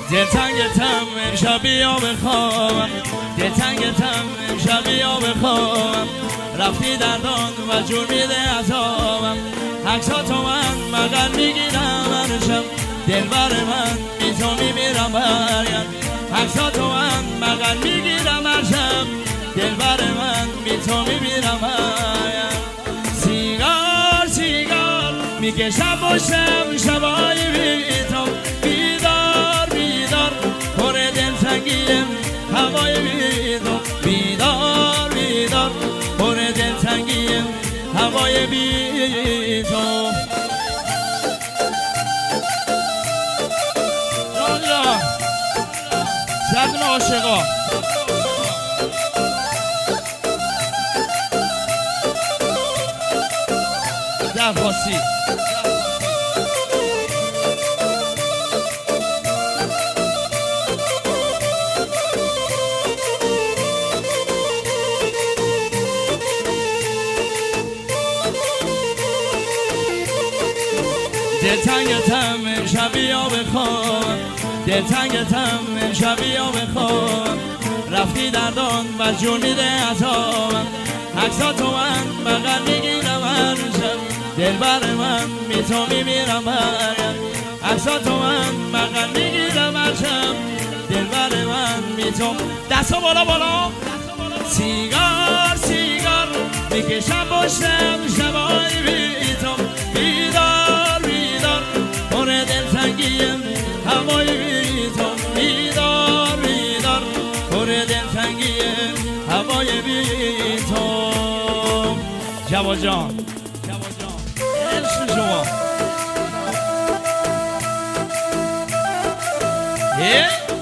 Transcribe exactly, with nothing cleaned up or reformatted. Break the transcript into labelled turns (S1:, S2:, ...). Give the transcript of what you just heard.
S1: دلتنگتم امشب بیا بخوابم، دلتنگتم امشب بیا بخوابم. رفتی دردان و جور میده عذابم، عکسا تو من مقل میگیرم هر شب. دلبر من بی تو میمیرم برگرد، عکسا تو من مقل میگیرم هر شب. دلبر من بی تو میمیرم برگرد. سیگار سیگار میکشم باشم شبای بی تو. بیدار بیدار پر دلتنگیم هوای بی تو. بیدار بیدار پر دلتنگیم هوای بی تو. راجا زدن عاشقا درخواستی دلتنگتم امشب بیا بخواب، دلتنگتم امشب بیا بخواب. رفتی دردان و جون میده عذابم، عکسا تو من بغل میگیرم هر شب. دلبر من بی تو میمیرم برگرد، عکسا تو من بغل میگیرم هر شب. دلبر من بی تو. دستا بالا بالا. سیگار سیگار میکشم باشم شبای بی تو. بیدار بیدار پر دلتنگیم هوای بی تو. بیدار بیدار پر دلتنگیم هوای بی تو. جواد جان عشق شما. اه